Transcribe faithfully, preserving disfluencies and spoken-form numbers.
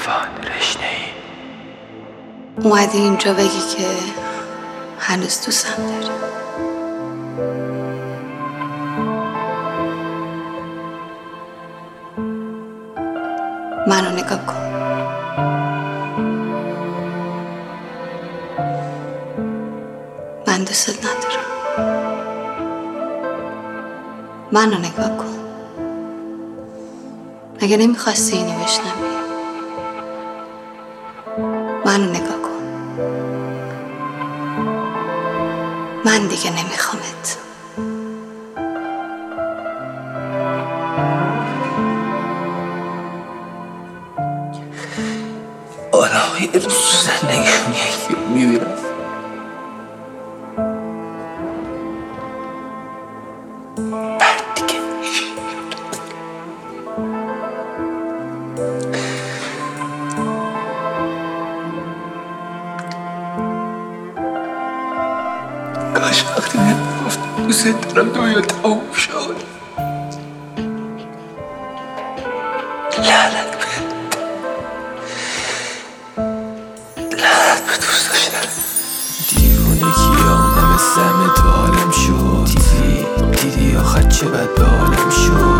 عرفان رشنه‌ای اومدی اینجا بگی که هنوز دوستم داری. منو نگاه کن. من دوست ندارم. منو نگاه کن. مگه نمیخواستی اینو بشنوی؟ منو نگاه کن. من دیگه نمیخوامت. آره یه روز زندگیم یکی میبینم بعد دیگه کاش وقتی بهم گفت دوست دارم دنیا تموم شد. لعنت بهت، لعنت به دوست داشتن. دیوونه کیام همه سمت عالم شد. دیدی دیدی آخر چه بد به عالم شد.